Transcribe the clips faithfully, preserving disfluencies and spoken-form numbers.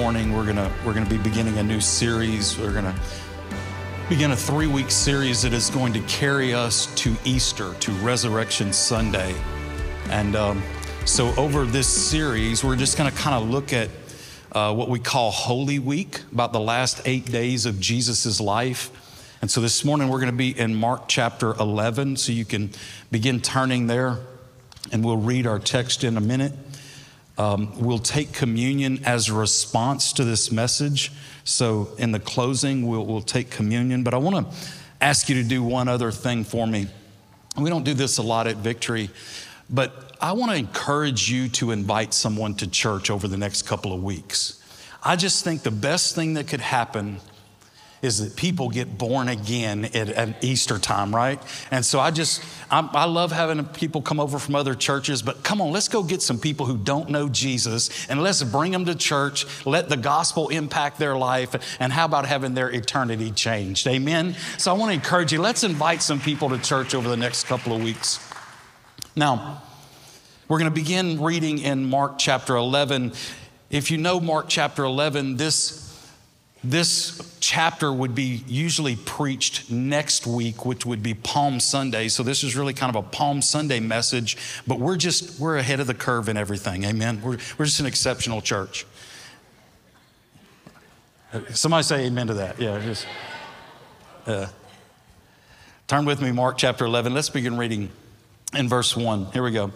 morning we're gonna we're gonna be beginning a new series. We're gonna begin a three-week series that is going to carry us to Easter, to Resurrection Sunday. And um, so over this series, we're just gonna kind of look at uh, what we call Holy Week, about the last eight days of Jesus's life. And so this morning we're gonna be in Mark chapter eleven, so you can begin turning there, and we'll read our text in a minute. Um, we'll take communion as a response to this message. So in the closing, we'll, we'll take communion. But I want to ask you to do one other thing for me. We don't do this a lot at Victory, but I want to encourage you to invite someone to church over the next couple of weeks. I just think the best thing that could happen is that people get born again at, at Easter time, right? And so I just, I, I love having people come over from other churches, but come on, let's go get some people who don't know Jesus and let's bring them to church, let the gospel impact their life, and how about having their eternity changed, amen? So I want to encourage you, let's invite some people to church over the next couple of weeks. Now, we're going to begin reading in Mark chapter eleven. If you know Mark chapter eleven, this This chapter would be usually preached next week, which would be Palm Sunday. So this is really kind of a Palm Sunday message, but we're just, we're ahead of the curve in everything, amen? We're, we're just an exceptional church. Somebody say amen to that. Yeah, just, uh, turn with me, Mark chapter eleven. Let's begin reading in verse one. Here we go.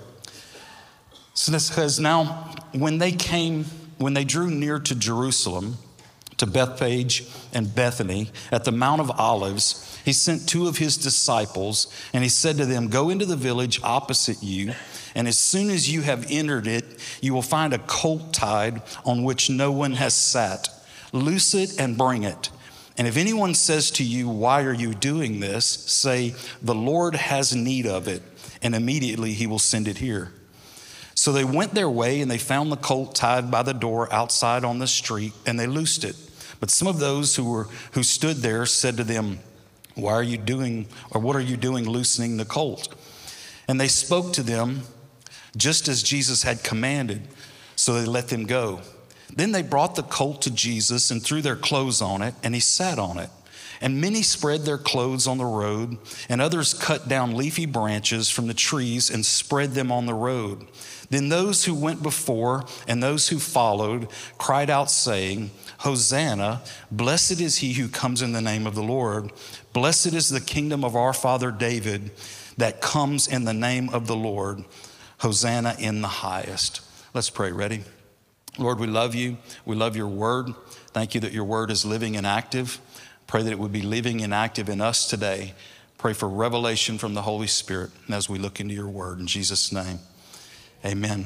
So this says, now when they came, when they drew near to Jerusalem, to Bethphage and Bethany at the Mount of Olives, he sent two of his disciples, and he said to them, go into the village opposite you, and as soon as you have entered it, you will find a colt tied on which no one has sat. Loose it and bring it. And if anyone says to you, why are you doing this? Say, the Lord has need of it, and immediately he will send it here. So they went their way, and they found the colt tied by the door outside on the street, and they loosed it. But some of those who were who stood there said to them, why are you doing, or what are you doing loosening the colt? And they spoke to them just as Jesus had commanded, so they let them go. Then they brought the colt to Jesus and threw their clothes on it, and he sat on it. And many spread their clothes on the road, and others cut down leafy branches from the trees and spread them on the road. Then those who went before and those who followed cried out, saying, Hosanna, blessed is he who comes in the name of the Lord. Blessed is the kingdom of our father David that comes in the name of the Lord. Hosanna in the highest. Let's pray. Ready? Lord, we love you. We love your word. Thank you that your word is living and active. Pray that it would be living and active in us today. Pray for revelation from the Holy Spirit as we look into your word. In Jesus' name, amen.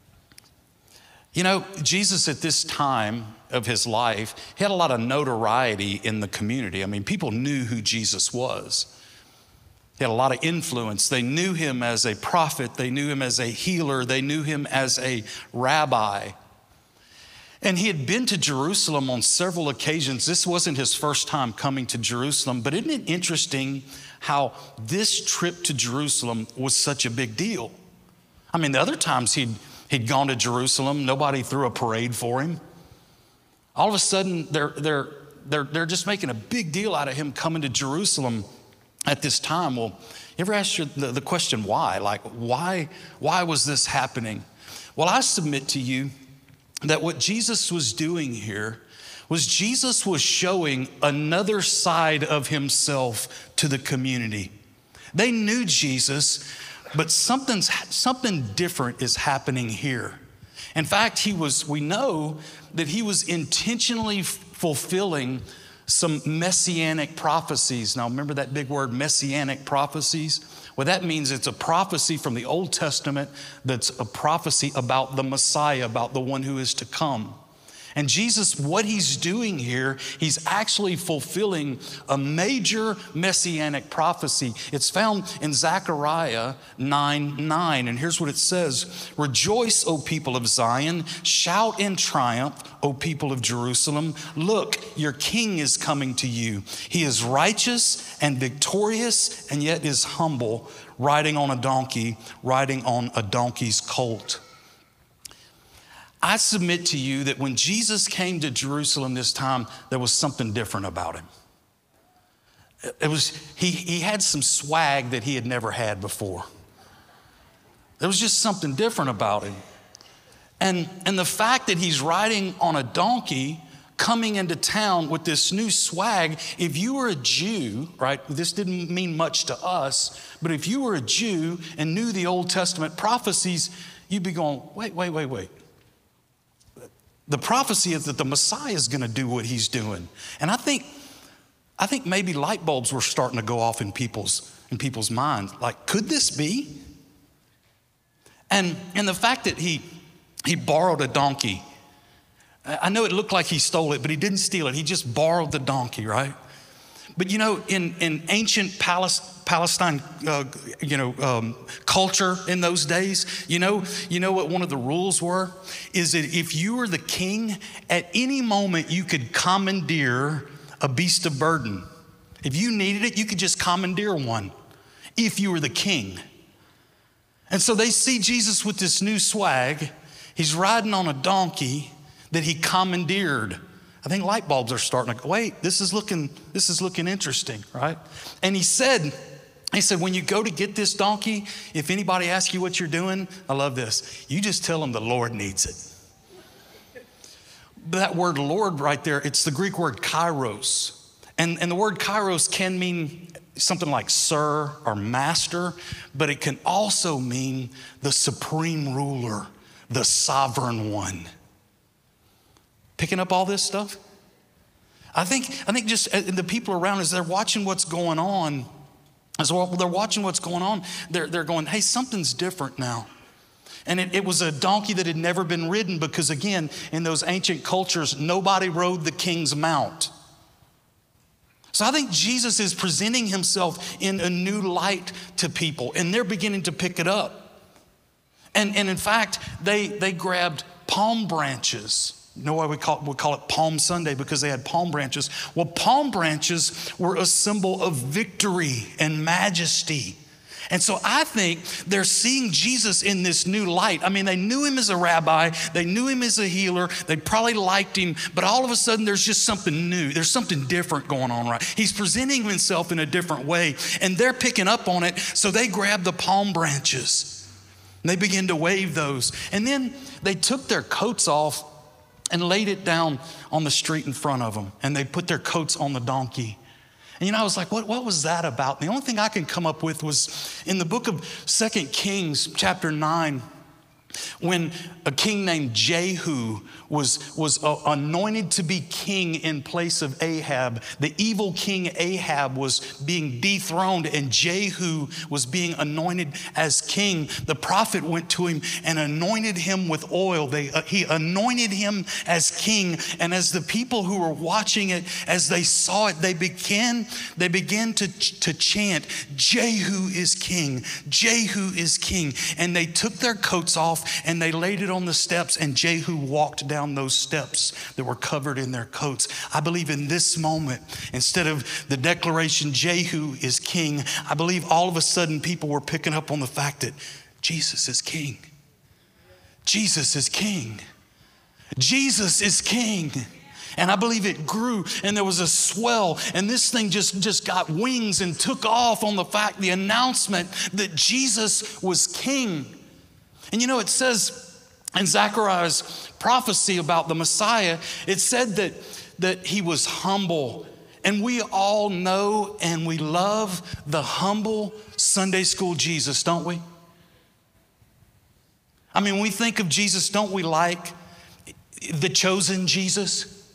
You know, Jesus at this time of his life, he had a lot of notoriety in the community. I mean, people knew who Jesus was. He had a lot of influence. They knew him as a prophet. They knew him as a healer. They knew him as a rabbi. And he had been to Jerusalem on several occasions. This wasn't his first time coming to Jerusalem, but isn't it interesting how this trip to Jerusalem was such a big deal? I mean, the other times he'd, he'd gone to Jerusalem, nobody threw a parade for him. All of a sudden, they're, they're, they're, they're just making a big deal out of him coming to Jerusalem at this time. Well, you ever ask your, the, the question why? Like, why, why was this happening? Well, I submit to you that what Jesus was doing here was Jesus was showing another side of himself to the community. They knew Jesus, but something's, something different is happening here. In fact, he was, we know that he was intentionally fulfilling some messianic prophecies. Now, remember that big word, messianic prophecies? Well, that means it's a prophecy from the Old Testament that's a prophecy about the Messiah, about the one who is to come. And Jesus, what he's doing here, he's actually fulfilling a major messianic prophecy. It's found in Zechariah nine nine. And here's what it says. Rejoice, O people of Zion. Shout in triumph, O people of Jerusalem. Look, your king is coming to you. He is righteous and victorious, and yet is humble, riding on a donkey, riding on a donkey's colt. I submit to you that when Jesus came to Jerusalem this time, there was something different about him. It was, he, he had some swag that he had never had before. There was just something different about him. And, and the fact that he's riding on a donkey coming into town with this new swag, if you were a Jew, right, this didn't mean much to us, but if you were a Jew and knew the Old Testament prophecies, you'd be going, wait, wait, wait, wait. The prophecy is that the Messiah is going to do what he's doing. And I think, I think maybe light bulbs were starting to go off in people's, in people's minds. Like, could this be? And, and the fact that he, he borrowed a donkey, I know it looked like he stole it, but he didn't steal it. He just borrowed the donkey, right? But you know, in, in ancient Palestine, uh, you know, um, culture in those days, you know, you know what one of the rules were? Is that if you were the king, at any moment you could commandeer a beast of burden. If you needed it, you could just commandeer one if you were the king. And so they see Jesus with this new swag. He's riding on a donkey that he commandeered. I think light bulbs are starting to go, wait, this is looking, this is looking interesting, right? And he said, he said, when you go to get this donkey, if anybody asks you what you're doing, I love this, you just tell them the Lord needs it. That word Lord right there, it's the Greek word kairos. And, and the word kairos can mean something like sir or master, but it can also mean the supreme ruler, the sovereign one. Picking up all this stuff? I think, I think just the people around us, they're watching what's going on. As well, they're watching what's going on. They're, they're going, hey, something's different now. And it, it was a donkey that had never been ridden because, again, in those ancient cultures, nobody rode the king's mount. So I think Jesus is presenting himself in a new light to people, and they're beginning to pick it up. And, and in fact, they, they grabbed palm branches. You know why we call, we call it Palm Sunday? Because they had palm branches. Well, palm branches were a symbol of victory and majesty. And so I think they're seeing Jesus in this new light. I mean, they knew him as a rabbi. They knew him as a healer. They probably liked him. But all of a sudden, there's just something new. There's something different going on, right? He's presenting himself in a different way. And they're picking up on it. So they grab the palm branches. And they begin to wave those. And then they took their coats off and laid it down on the street in front of them. And they put their coats on the donkey. And you know, I was like, what, what was that about? And the only thing I can come up with was in the book of Second Kings, chapter nine, when a king named Jehu was, was uh, anointed to be king in place of Ahab. The evil king Ahab was being dethroned and Jehu was being anointed as king. The prophet went to him and anointed him with oil. They, uh, he anointed him as king. And as the people who were watching it, as they saw it, they began, they began to, to chant, Jehu is king, Jehu is king. And they took their coats off and they laid it on the steps, and Jehu walked down those steps that were covered in their coats. I believe in this moment, instead of the declaration, Jehu is king, I believe all of a sudden people were picking up on the fact that Jesus is king. Jesus is king. Jesus is king. And I believe it grew and there was a swell and this thing just, just got wings and took off on the fact, the announcement that Jesus was king. And you know, it says in Zechariah's prophecy about the Messiah, it said that, that he was humble. And we all know and we love the humble Sunday school Jesus, don't we? I mean, when we think of Jesus, don't we like the chosen Jesus?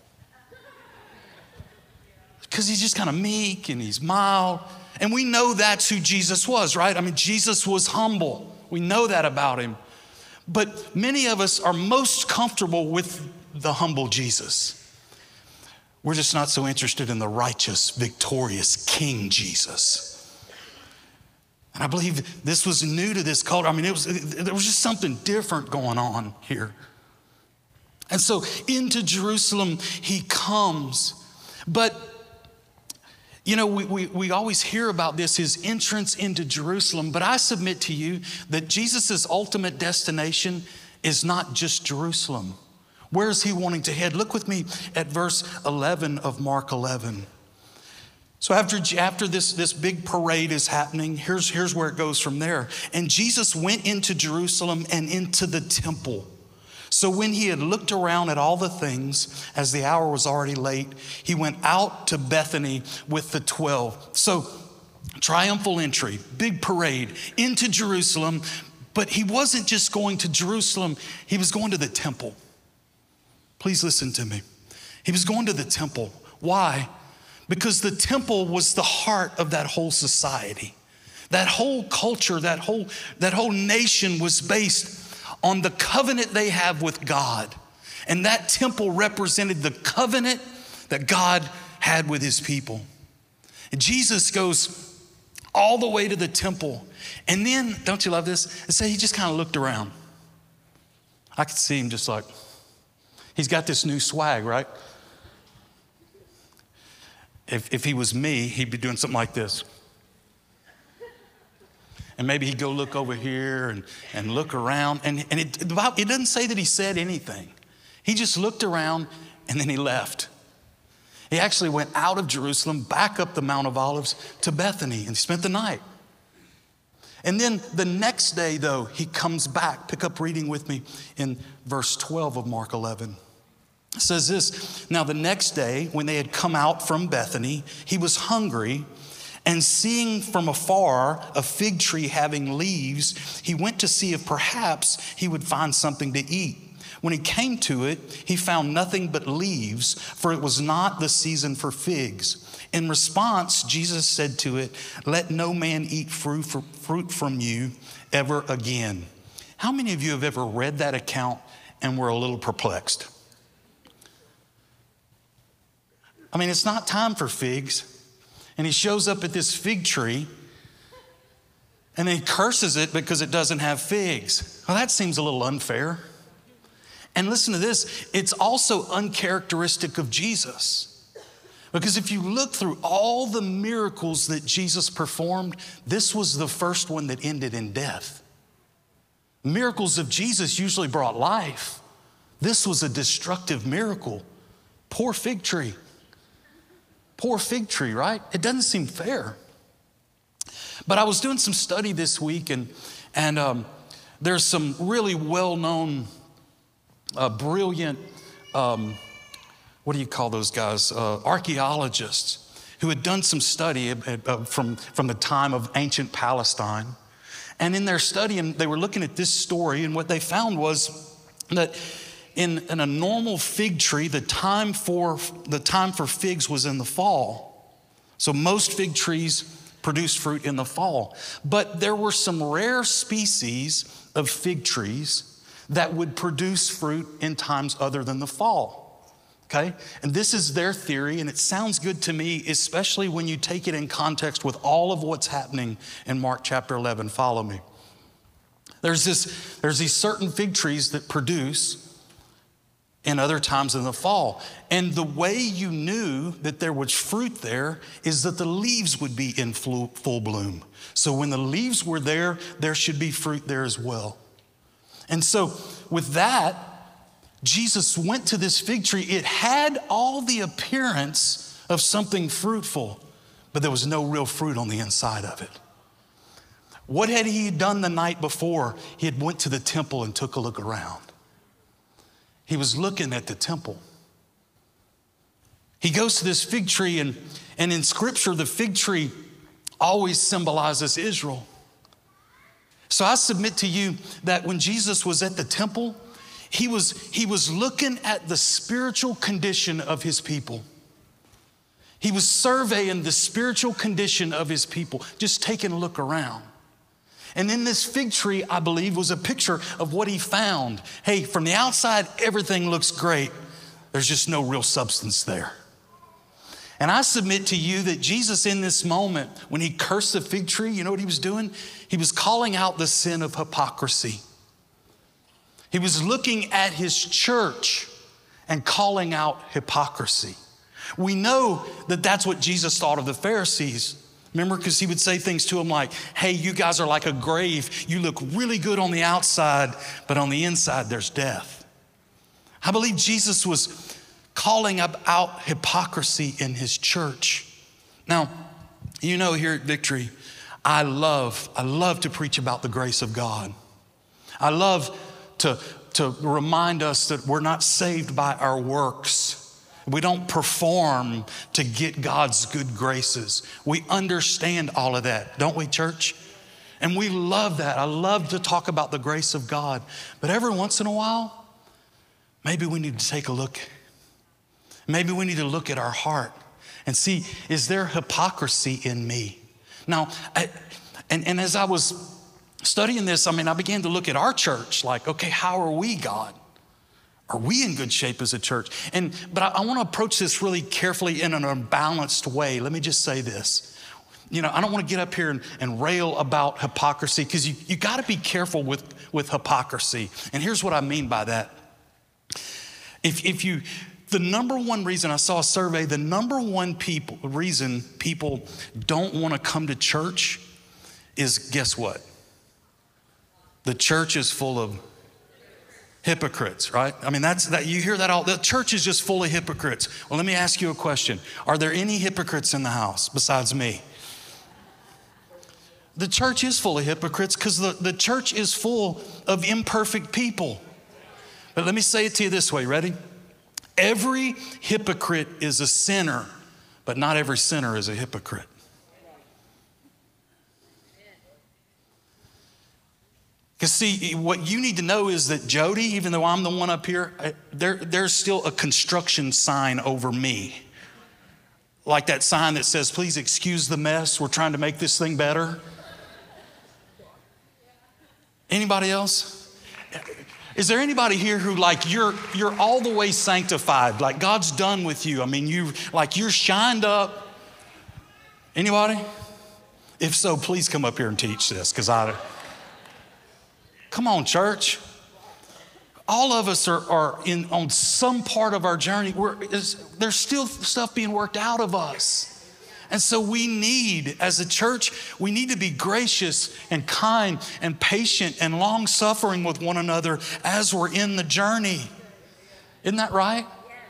Because he's just kind of meek and he's mild. And we know that's who Jesus was, right? I mean, Jesus was humble. We know that about him. But many of us are most comfortable with the humble Jesus. We're just not so interested in the righteous, victorious King Jesus. And I believe this was new to this culture. I mean, it was, there was just something different going on here. And so into Jerusalem he comes. But you know, we, we, we always hear about this, his entrance into Jerusalem, but I submit to you that Jesus' ultimate destination is not just Jerusalem. Where is he wanting to head? Look with me at verse eleven of Mark eleven. So after, after this, this big parade is happening, here's, here's where it goes from there. And Jesus went into Jerusalem and into the temple. So when he had looked around at all the things, as the hour was already late, he went out to Bethany with the twelve. So triumphal entry, big parade into Jerusalem. But he wasn't just going to Jerusalem, he was going to the temple. Please listen to me. He was going to the temple. Why? Because the temple was the heart of that whole society. That whole culture, that whole, that whole nation was based on the covenant they have with God. And that temple represented the covenant that God had with his people. And Jesus goes all the way to the temple. And then, don't you love this? It says he just kind of looked around. I could see him just like, he's got this new swag, right? If, if he was me, he'd be doing something like this. And maybe he'd go look over here and, and look around. And, and it, it doesn't say that he said anything. He just looked around and then he left. He actually went out of Jerusalem, back up the Mount of Olives to Bethany, and spent the night. And then the next day, though, he comes back. Pick up reading with me in verse twelve of Mark eleven. It says this, now the next day, when they had come out from Bethany, he was hungry, and seeing from afar a fig tree having leaves, he went to see if perhaps he would find something to eat. When he came to it, he found nothing but leaves, for it was not the season for figs. In response, Jesus said to it, let no man eat fruit from you ever again. How many of you have ever read that account and were a little perplexed? I mean, it's not time for figs. And he shows up at this fig tree and then he curses it because it doesn't have figs. Well, that seems a little unfair. And listen to this, it's also uncharacteristic of Jesus. Because if you look through all the miracles that Jesus performed, this was the first one that ended in death. Miracles of Jesus usually brought life. This was a destructive miracle. Poor fig tree. Poor fig tree, right? It doesn't seem fair. But I was doing some study this week, and, and um, there's some really well-known, uh, brilliant, um, what do you call those guys? Uh, archaeologists who had done some study uh, from, from the time of ancient Palestine. And in their study, and they were looking at this story, and what they found was that In, in a normal fig tree, the time for the time for figs was in the fall. So most fig trees produce fruit in the fall. But there were some rare species of fig trees that would produce fruit in times other than the fall. Okay? And this is their theory, and it sounds good to me, especially when you take it in context with all of what's happening in Mark chapter eleven. Follow me. There's this, there's these certain fig trees that produce in other times in the fall. And the way you knew that there was fruit there is that the leaves would be in full, full bloom. So when the leaves were there, there should be fruit there as well. And so with that, Jesus went to this fig tree. It had all the appearance of something fruitful, but there was no real fruit on the inside of it. What had he done the night before? He had went to the temple and took a look around. He was looking at the temple. He goes to this fig tree, and, and in scripture, the fig tree always symbolizes Israel. So I submit to you that when Jesus was at the temple, he was, he was looking at the spiritual condition of his people. He was surveying the spiritual condition of his people, just taking a look around. And in this fig tree, I believe, was a picture of what he found. Hey, from the outside, everything looks great. There's just no real substance there. And I submit to you that Jesus, in this moment, when he cursed the fig tree, you know what he was doing? He was calling out the sin of hypocrisy. He was looking at his church and calling out hypocrisy. We know that that's what Jesus thought of the Pharisees. Remember, because he would say things to them like, hey, you guys are like a grave. You look really good on the outside, but on the inside, there's death. I believe Jesus was calling out hypocrisy in his church. Now, you know, here at Victory, I love, I love to preach about the grace of God. I love to, to remind us that we're not saved by our works. We don't perform to get God's good graces. We understand all of that, don't we, church? And we love that. I love to talk about the grace of God. But every once in a while, maybe we need to take a look. Maybe we need to look at our heart and see, is there hypocrisy in me? Now, I, and, and as I was studying this, I mean, I began to look at our church like, okay, how are we, God? Are we in good shape as a church? And but I, I want to approach this really carefully in an unbalanced way. Let me just say this. You know, I don't want to get up here and, and rail about hypocrisy, because you, you got to be careful with, with hypocrisy. And here's what I mean by that. If, if you, the number one reason, I saw a survey, the number one people, reason people don't want to come to church is, guess what? The church is full of hypocrites, right? I mean, that's that you hear that all. The church is just full of hypocrites. Well, let me ask you a question. Are there any hypocrites in the house besides me? The church is full of hypocrites because the, the church is full of imperfect people. But let me say it to you this way, ready? Every hypocrite is a sinner, but not every sinner is a hypocrite. Because see, what you need to know is that Jody, even though I'm the one up here, there, there's still a construction sign over me. Like that sign that says, please excuse the mess. We're trying to make this thing better. Anybody else? Is there anybody here who like you're you're all the way sanctified? Like God's done with you. I mean, you like you're shined up. Anybody? If so, please come up here and teach this, because I... Come on, church. All of us are, are in on some part of our journey. We're, is, there's still stuff being worked out of us. And so we need, as a church, we need to be gracious and kind and patient and long-suffering with one another as we're in the journey. Isn't that right?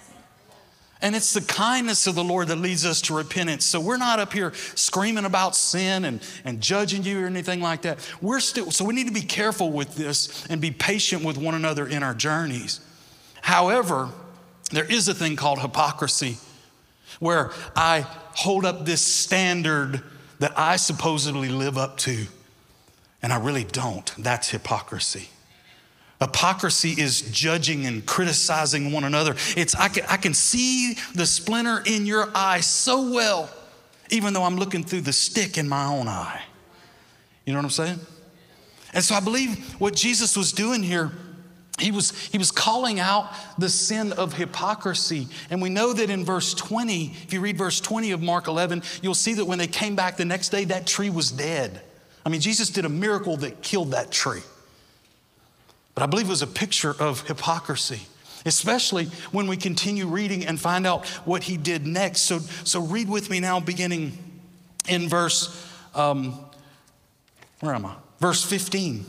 And it's the kindness of the Lord that leads us to repentance. So we're not up here screaming about sin and, and judging you or anything like that. We're still, so we need to be careful with this and be patient with one another in our journeys. However, there is a thing called hypocrisy, where I hold up this standard that I supposedly live up to, and I really don't. That's hypocrisy. Hypocrisy is judging and criticizing one another. It's I can, I can see the splinter in your eye so well, even though I'm looking through the stick in my own eye. You know what I'm saying? And so I believe what Jesus was doing here, he was, he was calling out the sin of hypocrisy. And we know that in verse twenty, if you read verse twenty of Mark eleven, you'll see that when they came back the next day, that tree was dead. I mean, Jesus did a miracle that killed that tree. But I believe it was a picture of hypocrisy, especially when we continue reading and find out what he did next. So, so read with me now, beginning in verse, um, where am I? Verse fifteen.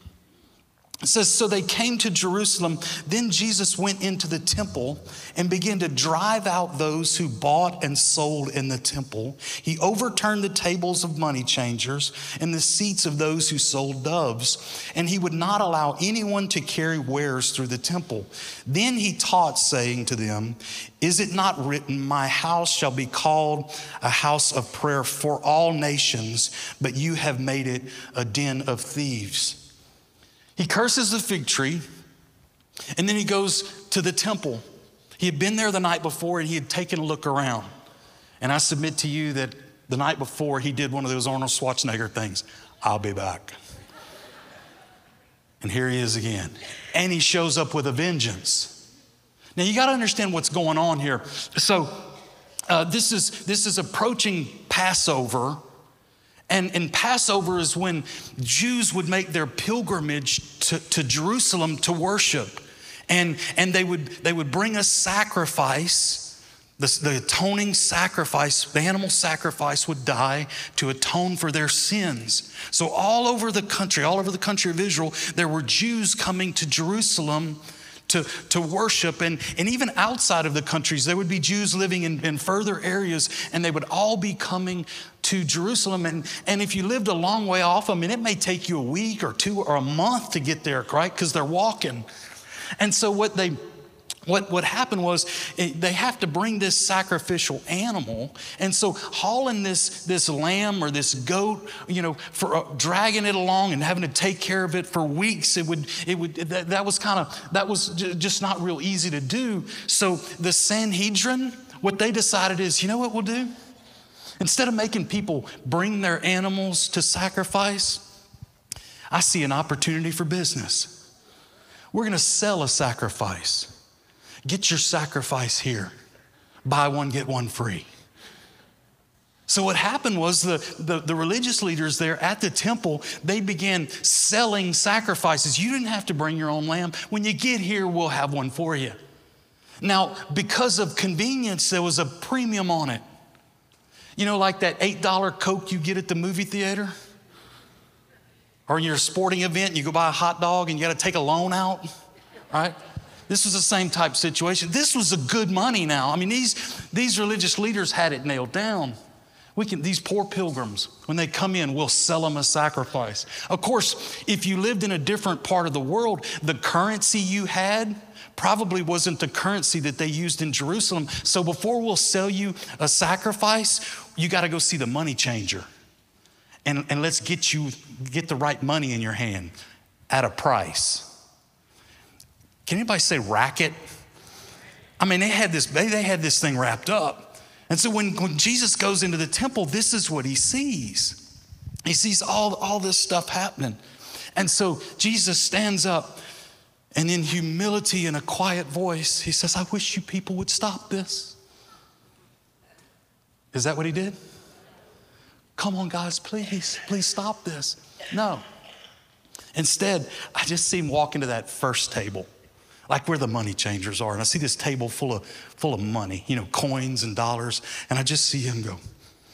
It says, so they came to Jerusalem. Then Jesus went into the temple and began to drive out those who bought and sold in the temple. He overturned the tables of money changers and the seats of those who sold doves. And he would not allow anyone to carry wares through the temple. Then he taught, saying to them, is it not written, my house shall be called a house of prayer for all nations, but you have made it a den of thieves. He curses the fig tree, and then he goes to the temple. He had been there the night before, and he had taken a look around. And I submit to you that the night before, he did one of those Arnold Schwarzenegger things. I'll be back. And here he is again. And he shows up with a vengeance. Now, you got to understand what's going on here. So uh, this is, this is approaching Passover. And, and Passover is when Jews would make their pilgrimage to, to Jerusalem to worship. And, and they would, they would bring a sacrifice The, the atoning sacrifice, the animal sacrifice would die to atone for their sins. So all over the country, all over the country of Israel, there were Jews coming to Jerusalem to, to worship. And, and even outside of the countries, there would be Jews living in, in further areas, and they would all be coming to Jerusalem. And, and if you lived a long way off, I mean, it may take you a week or two or a month to get there, right? Because they're walking. And so what they What, what happened was they have to bring this sacrificial animal. And so hauling this, this lamb or this goat, you know, for uh, dragging it along and having to take care of it for weeks, it would, it would, that, that was kind of, that was j- just not real easy to do. So the Sanhedrin, what they decided is, you know what we'll do? Instead of making people bring their animals to sacrifice, I see an opportunity for business. We're going to sell a sacrifice. Get your sacrifice here. Buy one, get one free. So what happened was the, the, the religious leaders there at the temple, they began selling sacrifices. You didn't have to bring your own lamb. When you get here, we'll have one for you. Now, because of convenience, there was a premium on it. You know, like that eight dollar Coke you get at the movie theater? Or in your sporting event, you go buy a hot dog and you got to take a loan out, right? This was the same type situation. This was a good money now. I mean, these, these religious leaders had it nailed down. We can, these poor pilgrims, when they come in, we'll sell them a sacrifice. Of course, if you lived in a different part of the world, the currency you had probably wasn't the currency that they used in Jerusalem. So before we'll sell you a sacrifice, you got to go see the money changer. And, and let's get you, get the right money in your hand at a price. Can anybody say racket? I mean, they had this, they, they had this thing wrapped up. And so when, when Jesus goes into the temple, this is what he sees. He sees all, all this stuff happening. And so Jesus stands up, and in humility and a quiet voice, he says, I wish you people would stop this. Is that what he did? Come on, guys, please, please stop this. No. Instead, I just see him walk into that first table, like where the money changers are. And I see this table full of, full of money, you know, coins and dollars. And I just see him go.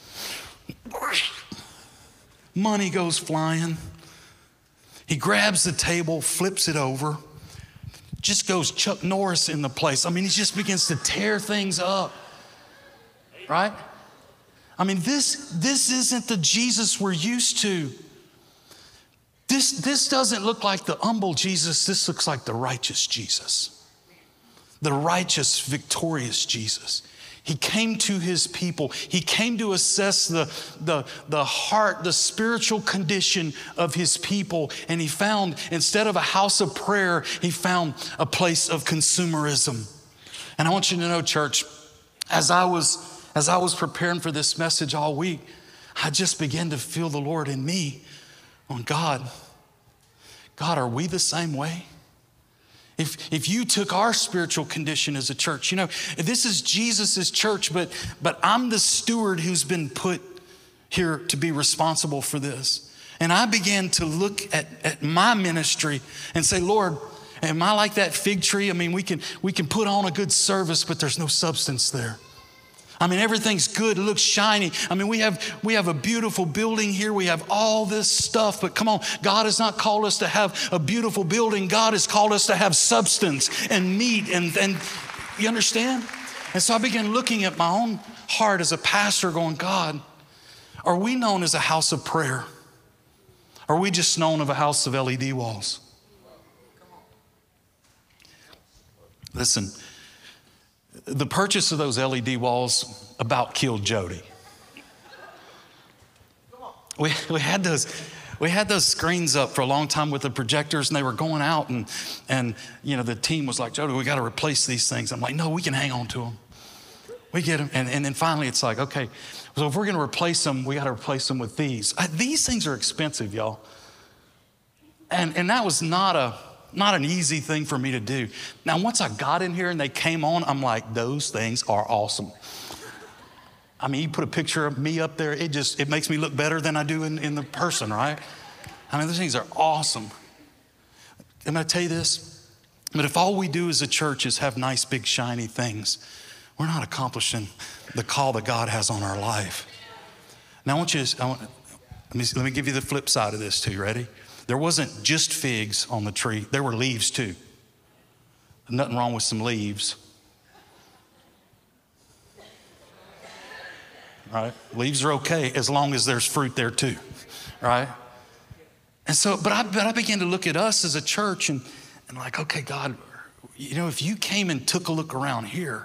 Money goes flying. He grabs the table, flips it over, just goes Chuck Norris in the place. I mean, he just begins to tear things up, right? I mean, this, this isn't the Jesus we're used to. This, this doesn't look like the humble Jesus. This looks like the righteous Jesus, the righteous, victorious Jesus. He came to his people. He came to assess the, the, the heart, the spiritual condition of his people. And he found, instead of a house of prayer, he found a place of consumerism. And I want you to know, church, as I was, as I was preparing for this message all week, I just began to feel the Lord in me. On God, God, are we the same way? If, if you took our spiritual condition as a church, you know, this is Jesus's church, but, but I'm the steward who's been put here to be responsible for this. And I began to look at, at my ministry and say, Lord, am I like that fig tree? I mean, we can, we can put on a good service, but there's no substance there. I mean, everything's good. It looks shiny. I mean, we have we have a beautiful building here. We have all this stuff. But come on, God has not called us to have a beautiful building. God has called us to have substance and meat. And, and you understand? And so I began looking at my own heart as a pastor going, God, are we known as a house of prayer? Or are we just known of a house of L E D walls? Listen. The purchase of those L E D walls about killed Jody. We, we, had those, we had those screens up for a long time with the projectors, and they were going out, and, and you know, the team was like, Jody, we got to replace these things. I'm like, no, we can hang on to them. We get them. And, and then finally it's like, okay, so if we're going to replace them, we got to replace them with these. I, these things are expensive, y'all. And, and that was not a... Not an easy thing for me to do. Now, once I got in here and they came on, I'm like, those things are awesome. I mean, you put a picture of me up there, it just, it makes me look better than I do in, in the person, right? I mean, those things are awesome. I'm gonna tell you this, but if all we do as a church is have nice, big, shiny things, we're not accomplishing the call that God has on our life. Now I want you to, I want, let me, let me give you the flip side of this too, ready? There wasn't just figs on the tree, there were leaves too. Nothing wrong with some leaves. Right? Leaves are okay as long as there's fruit there too, right? And so, but I, but I began to look at us as a church and, and like, okay, God, you know, if you came and took a look around here,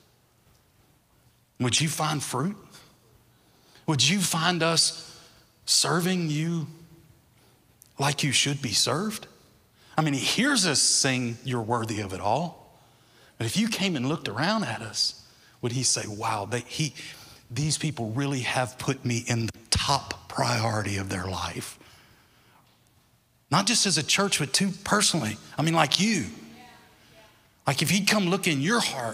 would you find fruit? Would you find us serving you like you should be served? I mean, he hears us sing, you're worthy of it all. But if you came and looked around at us, would he say, wow, they, he, these people really have put me in the top priority of their life? Not just as a church, but too personally. I mean, like you. Like if he'd come look in your heart,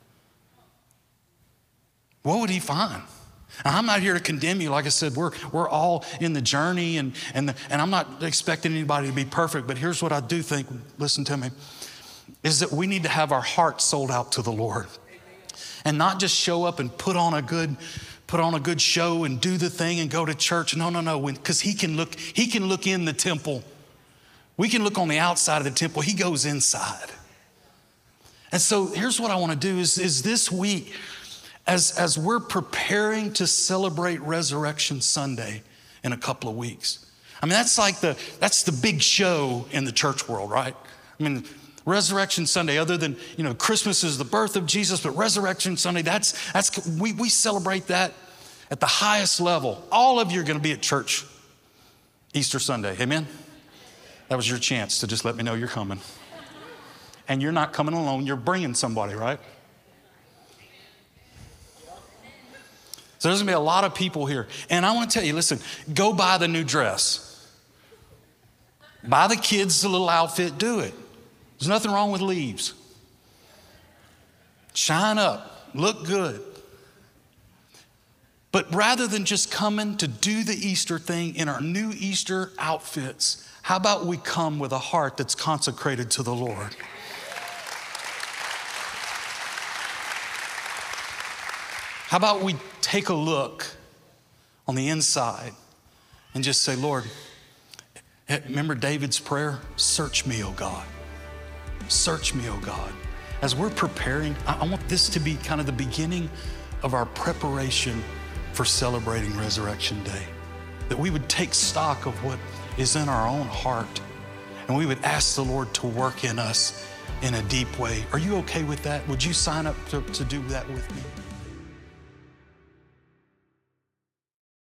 what would he find? Now, I'm not here to condemn you. Like I said, we're, we're all in the journey, and, and, the, and I'm not expecting anybody to be perfect, but here's what I do think, listen to me, is that we need to have our hearts sold out to the Lord. And not just show up and put on a good, put on a good show and do the thing and go to church. No, no, no, because he can look, he can look in the temple. We can look on the outside of the temple. He goes inside. And so here's what I want to do is, is this week, As, as we're preparing to celebrate Resurrection Sunday in a couple of weeks. I mean, that's like the, that's the big show in the church world, right? I mean, Resurrection Sunday, other than, you know, Christmas is the birth of Jesus, but Resurrection Sunday, that's, that's we, we celebrate that at the highest level. All of you are going to be at church Easter Sunday, amen? That was your chance to just let me know you're coming. And you're not coming alone, you're bringing somebody, right? So there's gonna be a lot of people here. And I wanna tell you, listen, go buy the new dress. Buy the kids a little outfit, do it. There's nothing wrong with leaves. Shine up, look good. But rather than just coming to do the Easter thing in our new Easter outfits, how about we come with a heart that's consecrated to the Lord? How about we take a look on the inside and just say, Lord, remember David's prayer? Search me, oh God. Search me, oh God. As we're preparing, I want this to be kind of the beginning of our preparation for celebrating Resurrection Day. That we would take stock of what is in our own heart and we would ask the Lord to work in us in a deep way. Are you okay with that? Would you sign up to, to do that with me?